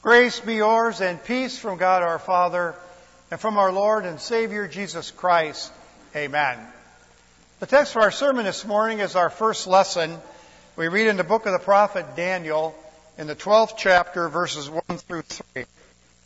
Grace be yours and peace from God our Father and from our Lord and Savior Jesus Christ. Amen. The text for our sermon this morning is our first lesson. We read in the book of the prophet Daniel in the 12th chapter, verses 1 through 3. At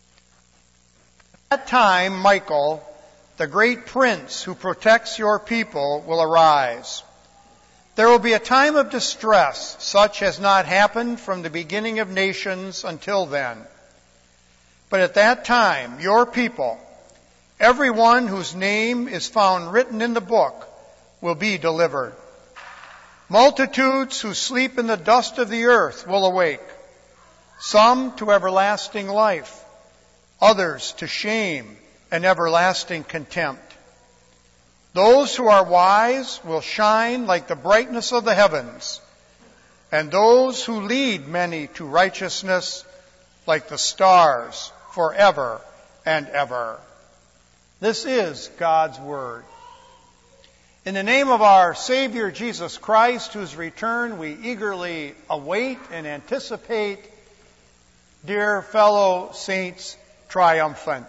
that time, Michael, the great prince who protects your people, will arise. There will be a time of distress, such as not happened from the beginning of nations until then. But at that time, your people, everyone whose name is found written in the book, will be delivered. Multitudes who sleep in the dust of the earth will awake, some to everlasting life, others to shame and everlasting contempt. Those who are wise will shine like the brightness of the heavens, and those who lead many to righteousness like the stars forever and ever. This is God's Word. In the name of our Savior Jesus Christ, whose return we eagerly await and anticipate, dear fellow saints, triumphant.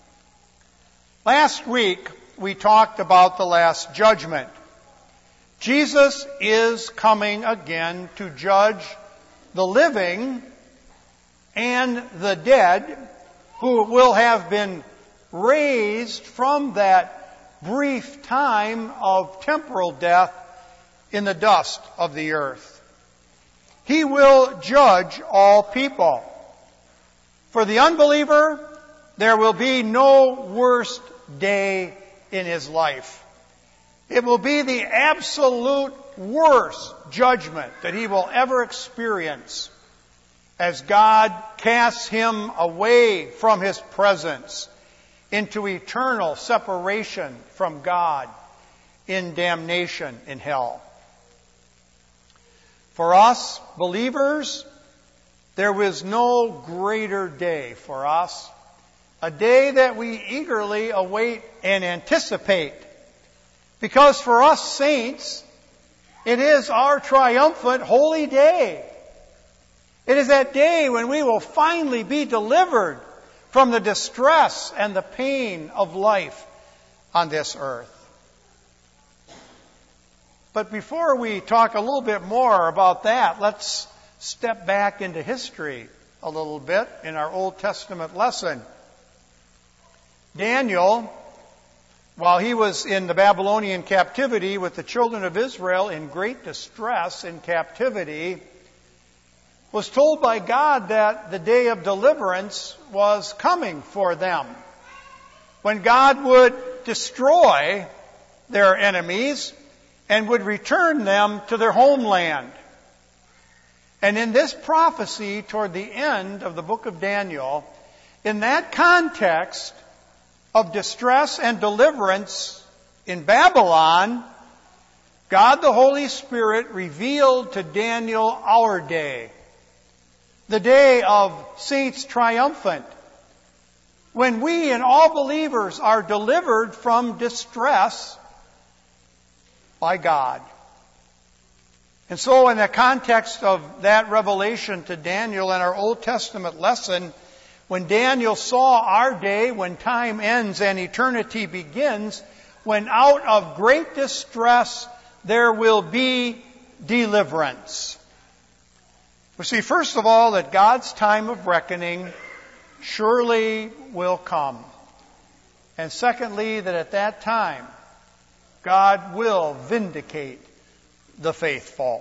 Last week, we talked about the Last Judgment. Jesus is coming again to judge the living and the dead who will have been raised from that brief time of temporal death in the dust of the earth. He will judge all people. For the unbeliever, there will be no worst day in his life. It will be the absolute worst judgment that he will ever experience as God casts him away from his presence into eternal separation from God in damnation in hell. For us believers, there was no greater day for us, a day that we eagerly await and anticipate. Because for us saints, it is our triumphant holy day. It is that day when we will finally be delivered from the distress and the pain of life on this earth. But before we talk a little bit more about that, let's step back into history a little bit in our Old Testament lesson. Daniel, while he was in the Babylonian captivity with the children of Israel in great distress in captivity, was told by God that the day of deliverance was coming for them, when God would destroy their enemies and would return them to their homeland. And in this prophecy toward the end of the book of Daniel, in that context of distress and deliverance in Babylon, God the Holy Spirit revealed to Daniel our day, the day of saints triumphant, when we and all believers are delivered from distress by God. And so in the context of that revelation to Daniel in our Old Testament lesson, when Daniel saw our day, when time ends and eternity begins, when out of great distress there will be deliverance. We see, first of all, that God's time of reckoning surely will come. And secondly, that at that time, God will vindicate the faithful.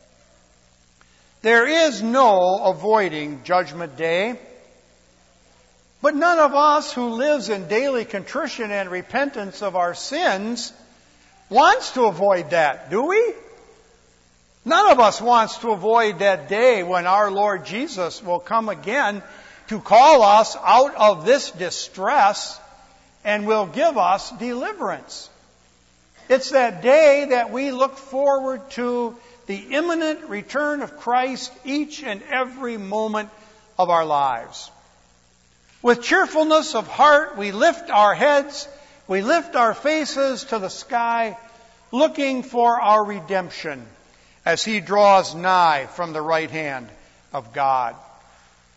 There is no avoiding Judgment Day. But none of us who lives in daily contrition and repentance of our sins wants to avoid that, do we? None of us wants to avoid that day when our Lord Jesus will come again to call us out of this distress and will give us deliverance. It's that day that we look forward to the imminent return of Christ each and every moment of our lives. With cheerfulness of heart, we lift our heads, we lift our faces to the sky, looking for our redemption as He draws nigh from the right hand of God.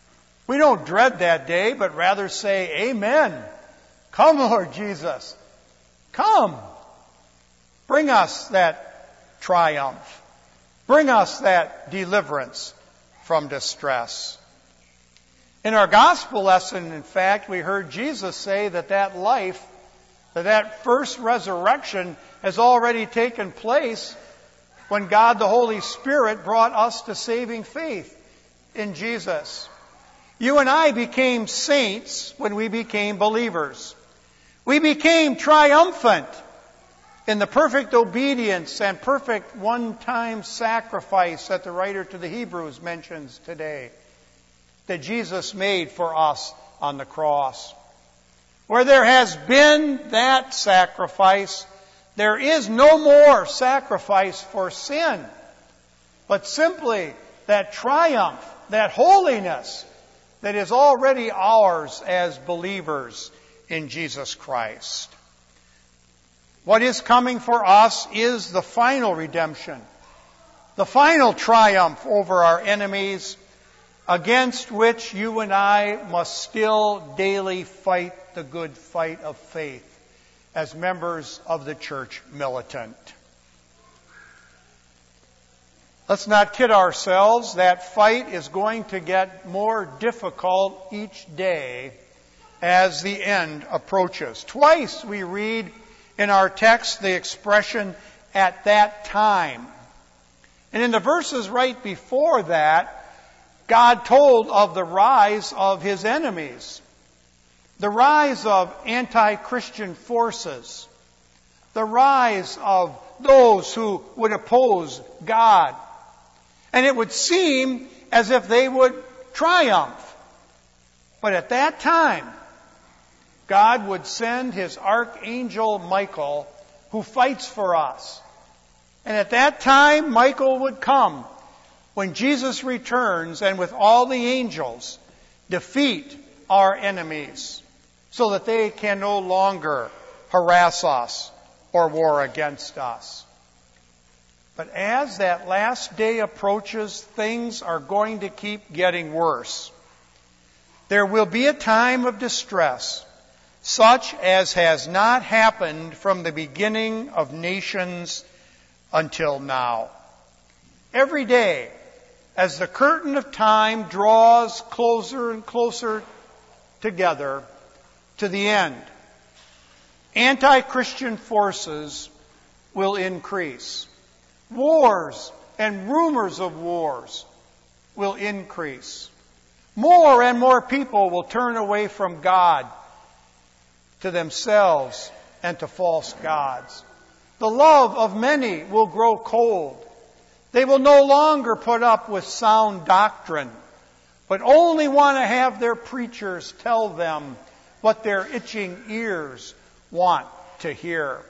We don't dread that day, but rather say, Amen. Come, Lord Jesus. Come. Bring us that triumph. Bring us that deliverance from distress. In our gospel lesson, in fact, we heard Jesus say that life, that first resurrection has already taken place when God the Holy Spirit brought us to saving faith in Jesus. You and I became saints when we became believers. We became triumphant in the perfect obedience and perfect one-time sacrifice that the writer to the Hebrews mentions today, that Jesus made for us on the cross. Where there has been that sacrifice, there is no more sacrifice for sin, but simply that triumph, that holiness that is already ours as believers in Jesus Christ. What is coming for us is the final redemption, the final triumph over our enemies, against which you and I must still daily fight the good fight of faith as members of the church militant. Let's not kid ourselves. That fight is going to get more difficult each day as the end approaches. Twice we read in our text the expression, at that time. And in the verses right before that, God told of the rise of His enemies, the rise of anti-Christian forces, the rise of those who would oppose God. And it would seem as if they would triumph. But at that time, God would send His archangel Michael, who fights for us. And at that time, Michael would come when Jesus returns and with all the angels defeat our enemies so that they can no longer harass us or war against us. But as that last day approaches, things are going to keep getting worse. There will be a time of distress, such as has not happened from the beginning of nations until now. Every day, as the curtain of time draws closer and closer together to the end, anti-Christian forces will increase. Wars and rumors of wars will increase. More and more people will turn away from God to themselves and to false gods. The love of many will grow cold. They will no longer put up with sound doctrine, but only want to have their preachers tell them what their itching ears want to hear.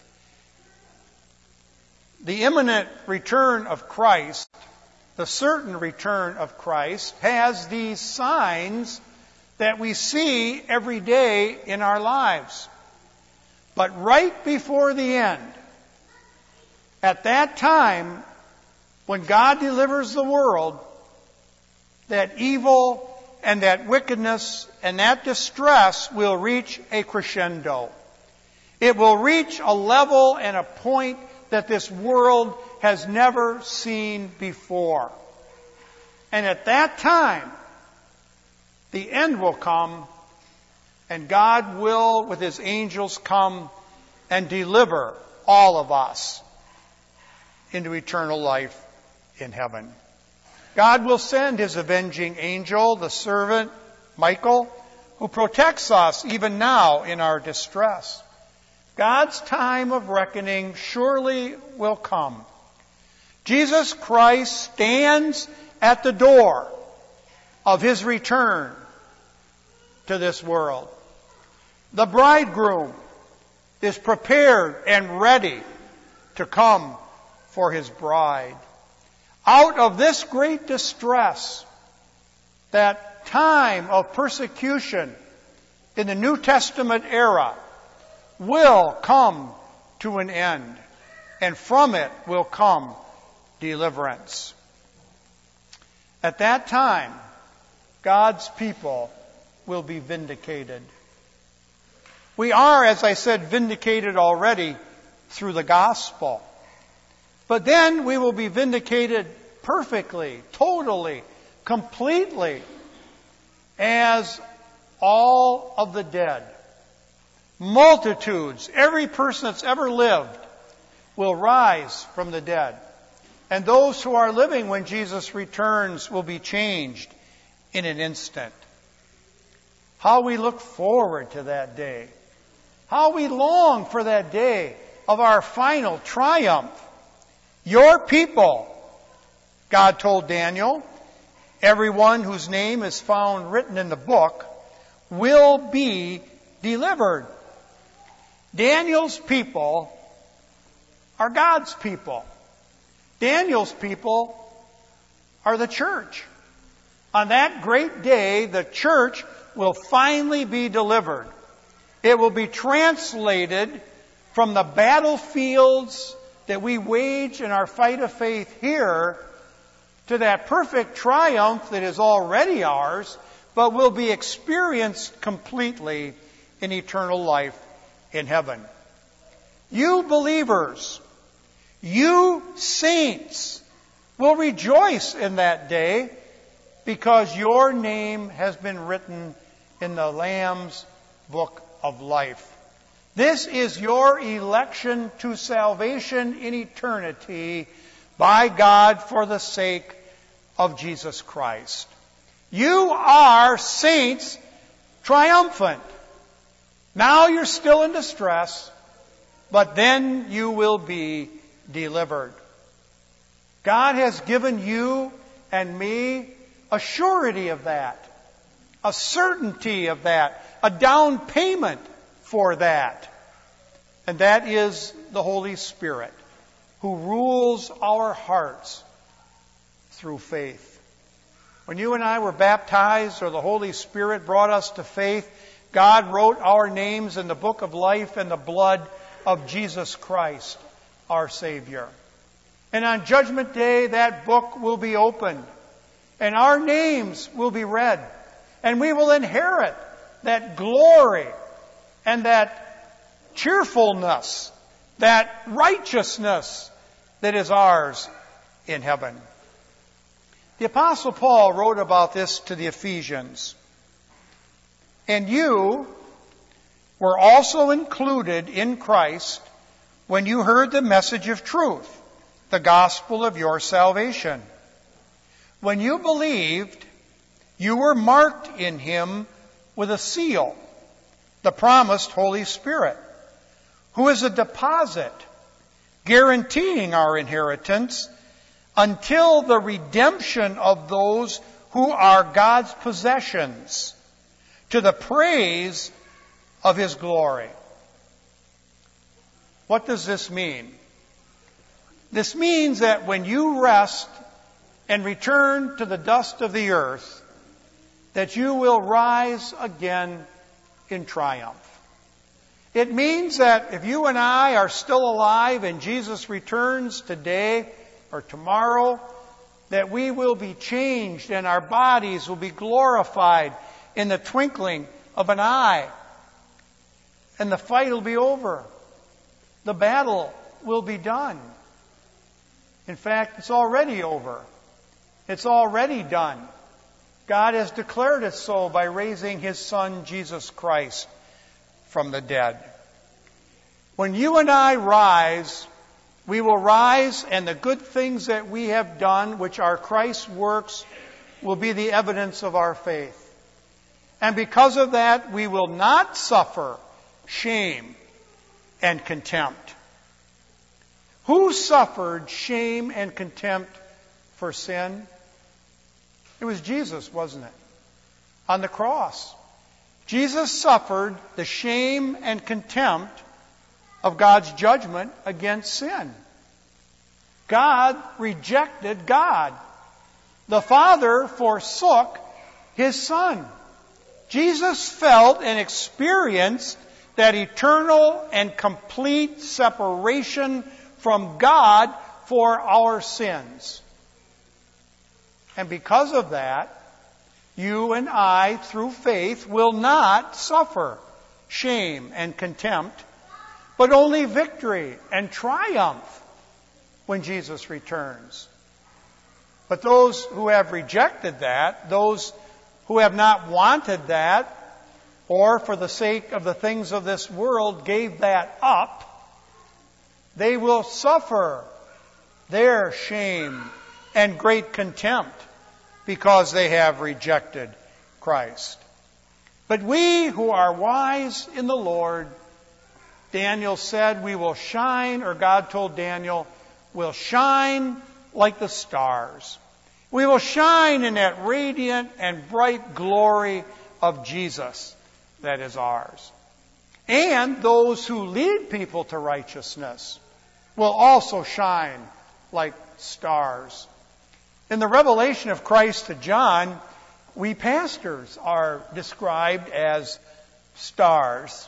The imminent return of Christ, the certain return of Christ, has these signs that we see every day in our lives. But right before the end, at that time, when God delivers the world, that evil and that wickedness and that distress will reach a crescendo. It will reach a level and a point that this world has never seen before. And at that time, the end will come, and God will, with His angels, come and deliver all of us into eternal life in heaven. God will send His avenging angel, the servant Michael, who protects us even now in our distress. God's time of reckoning surely will come. Jesus Christ stands at the door of His return to this world. The bridegroom is prepared and ready to come for His bride. Out of this great distress, that time of persecution in the New Testament era will come to an end, and from it will come deliverance. At that time, God's people will be vindicated. We are, as I said, vindicated already through the gospel. But then we will be vindicated perfectly, totally, completely, as all of the dead. Multitudes, every person that's ever lived, will rise from the dead. And those who are living when Jesus returns will be changed in an instant. How we look forward to that day. How we long for that day of our final triumph. Your people, God told Daniel, everyone whose name is found written in the book, will be delivered. Daniel's people are God's people. Daniel's people are the church. On that great day, the church will finally be delivered. It will be translated from the battlefields that we wage in our fight of faith here to that perfect triumph that is already ours, but will be experienced completely in eternal life in heaven. You believers, you saints, will rejoice in that day because your name has been written in the Lamb's book of life. This is your election to salvation in eternity by God for the sake of Jesus Christ. You are saints triumphant. Now you're still in distress, but then you will be delivered. God has given you and me a surety of that, a certainty of that, a down payment for that. And that is the Holy Spirit, who rules our hearts through faith. When you and I were baptized, or the Holy Spirit brought us to faith, God wrote our names in the book of life in the blood of Jesus Christ, our Savior. And on Judgment Day, that book will be opened, and our names will be read, and we will inherit that glory and that cheerfulness, that righteousness that is ours in heaven. The Apostle Paul wrote about this to the Ephesians. And you were also included in Christ when you heard the message of truth, the gospel of your salvation. When you believed, you were marked in Him with a seal, the promised Holy Spirit, who is a deposit guaranteeing our inheritance until the redemption of those who are God's possessions, to the praise of His glory. What does this mean? This means that when you rest and return to the dust of the earth, that you will rise again in triumph. It means that if you and I are still alive and Jesus returns today or tomorrow, that we will be changed and our bodies will be glorified in the twinkling of an eye. And the fight will be over. The battle will be done. In fact, it's already over. It's already done. God has declared it so by raising His Son, Jesus Christ, from the dead. When you and I rise, we will rise, and the good things that we have done, which are Christ's works, will be the evidence of our faith. And because of that, we will not suffer shame and contempt. Who suffered shame and contempt for sin? It was Jesus, wasn't it? On the cross. Jesus suffered the shame and contempt of God's judgment against sin. God rejected God. The Father forsook His Son. Jesus felt and experienced that eternal and complete separation from God for our sins. And because of that, you and I, through faith, will not suffer shame and contempt, but only victory and triumph when Jesus returns. But those who have rejected that, those who have not wanted that, or for the sake of the things of this world gave that up, they will suffer their shame and great contempt because they have rejected Christ. But we who are wise in the Lord, Daniel said, we will shine, or God told Daniel, will shine like the stars. We will shine in that radiant and bright glory of Jesus that is ours. And those who lead people to righteousness will also shine like stars. In the revelation of Christ to John, we pastors are described as stars.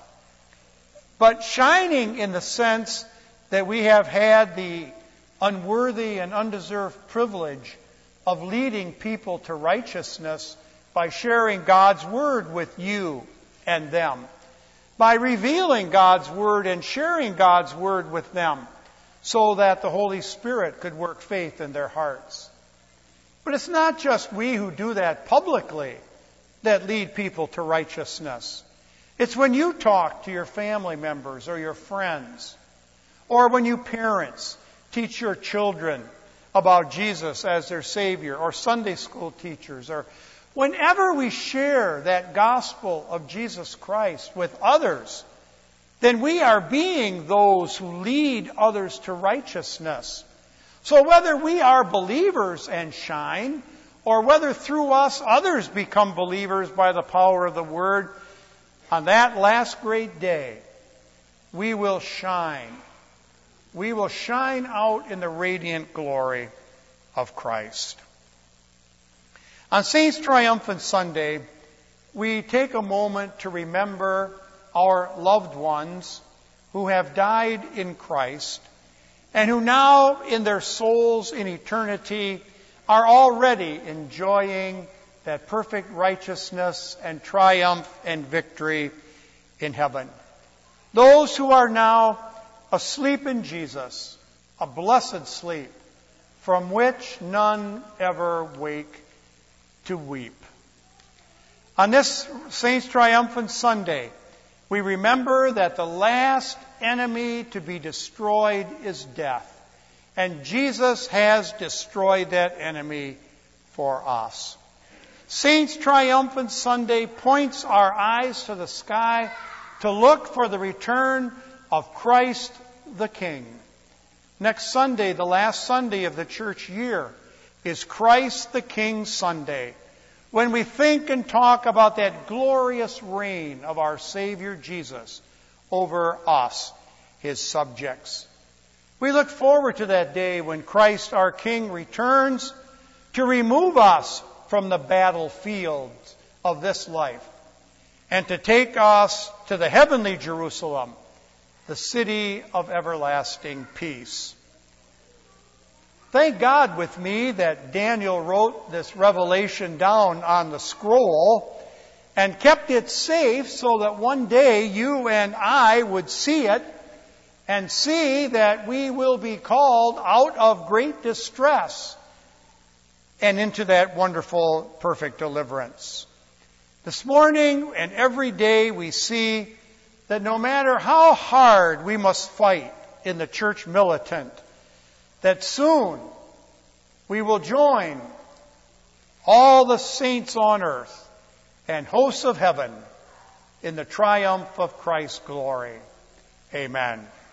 But shining in the sense that we have had the unworthy and undeserved privilege of leading people to righteousness by sharing God's Word with you and them, by revealing God's Word and sharing God's Word with them so that the Holy Spirit could work faith in their hearts. But it's not just we who do that publicly that lead people to righteousness. It's when you talk to your family members or your friends, or when you parents teach your children about Jesus as their Savior, or Sunday school teachers, or whenever we share that gospel of Jesus Christ with others, then we are being those who lead others to righteousness. So whether we are believers and shine, or whether through us others become believers by the power of the Word, on that last great day, we will shine. We will shine out in the radiant glory of Christ. On Saints' Triumphant Sunday, we take a moment to remember our loved ones who have died in Christ and who now in their souls in eternity are already enjoying that perfect righteousness and triumph and victory in heaven. Those who are now asleep in Jesus, a blessed sleep from which none ever wake to weep. On this Saints' Triumphant Sunday, we remember that the last enemy to be destroyed is death. And Jesus has destroyed that enemy for us. Saints' Triumphant Sunday points our eyes to the sky to look for the return of Christ the King. Next Sunday, the last Sunday of the church year, is Christ the King Sunday, when we think and talk about that glorious reign of our Savior Jesus over us, His subjects. We look forward to that day when Christ our King returns to remove us from the battlefields of this life and to take us to the heavenly Jerusalem, the city of everlasting peace. Thank God with me that Daniel wrote this revelation down on the scroll and kept it safe so that one day you and I would see it and see that we will be called out of great distress and into that wonderful, perfect deliverance. This morning and every day we see that no matter how hard we must fight in the church militant, that soon we will join all the saints on earth and hosts of heaven in the triumph of Christ's glory. Amen.